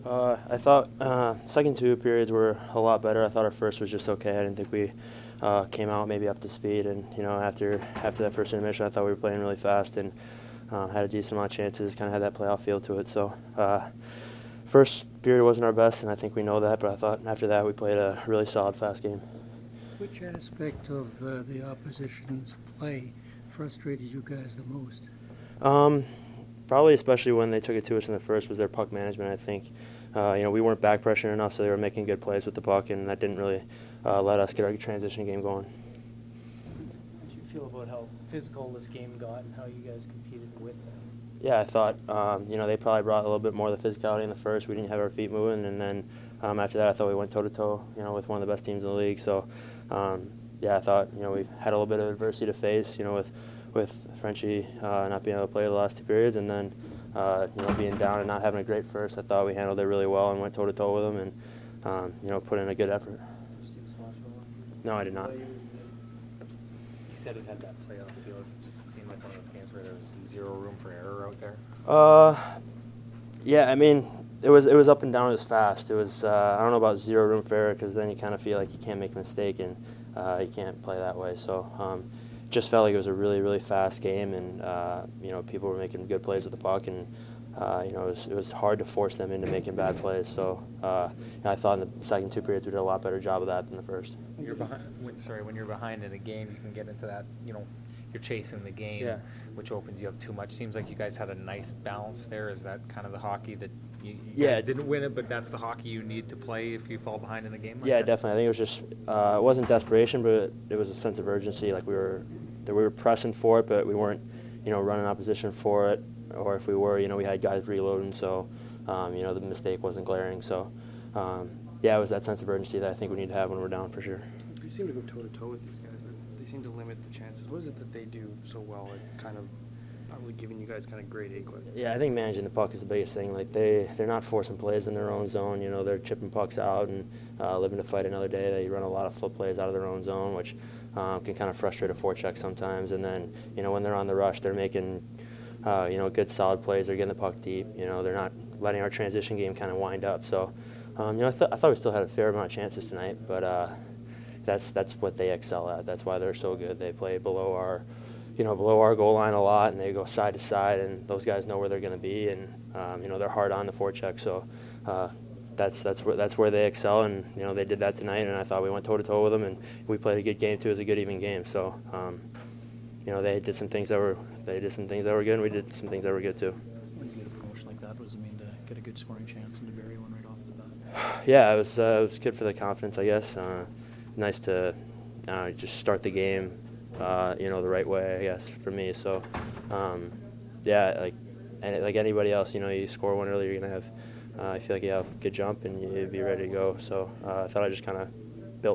I thought second two periods were a lot better. I thought our first was just okay. I didn't think we came out maybe up to speed. And after that first intermission, I thought we were playing really fast and had a decent amount of chances. Kind of had that playoff feel to it. So first period wasn't our best, and I think we know that. But I thought after that we played a really solid, fast game. Which aspect of the opposition's play frustrated you guys the most? Probably especially when they took it to us in the first was their puck management. I think we weren't back pressuring enough, so they were making good plays with the puck, and that didn't really let us get our transition game going. How did you feel about how physical this game got and how you guys competed with that? Yeah, I thought they probably brought a little bit more of the physicality in the first. We didn't have our feet moving, and then after that, I thought we went toe to toe, with one of the best teams in the league. So I thought we had a little bit of adversity to face, with Frenchie not being able to play the last two periods, and then being down and not having a great first. I thought we handled it really well and went toe to toe with them, and put in a good effort. Did you see the slash roll? No, I did not. You said it had that playoff feel. It just seemed like one of those games where there was zero room for error out there. Yeah, I mean, it was up and down. It was fast. It was I don't know about zero room for error, because then you kind of feel like you can't make a mistake and you can't play that way. So just felt like it was a really, really fast game, and people were making good plays with the puck, and it was hard to force them into making bad plays. So I thought in the second two periods we did a lot better job of that than the first. When you're behind in a game, you can get into that. You're chasing the game, Yeah. which opens you up too much. Seems like you guys had a nice balance there. Is that kind of the hockey that you Yeah. guys didn't win it, but that's the hockey you need to play if you fall behind in a game? Like Yeah, that? definitely. I think it was just it wasn't desperation, but it was a sense of urgency. Like we were pressing for it, but we weren't running opposition for it. Or if we were, we had guys reloading, so the mistake wasn't glaring. So it was that sense of urgency that I think we need to have when we're down for sure. You seem to go toe to toe with these guys, but they seem to limit the chances. What is it that they do so well at kind of not really giving you guys kind of grade A quick? Yeah, I think managing the puck is the biggest thing. Like they're not forcing plays in their own zone. They're chipping pucks out and living to fight another day. They run a lot of flip plays out of their own zone, which can kind of frustrate a forecheck sometimes. And then when they're on the rush, they're making good solid plays. They're getting the puck deep. They're not letting our transition game kind of wind up. So I thought we still had a fair amount of chances tonight, but that's what they excel at. That's why they're so good. They play below our goal line a lot, and they go side to side, and those guys know where they're going to be, and they're hard on the forecheck. So that's where they excel, and they did that tonight, and I thought we went toe to toe with them, and we played a good game too. It was a good even game. So they did some things that were good, and we did some things that were good too. When you get a promotion like that, what does it mean to get a good scoring chance and to bury one right off the bat? Yeah, it was good for the confidence, I guess. Nice to just start the game, the right way, I guess, for me. So, like anybody else, you score one early, you're gonna have, I feel like you have a good jump and you'd be ready to go. So I thought I'd just kind of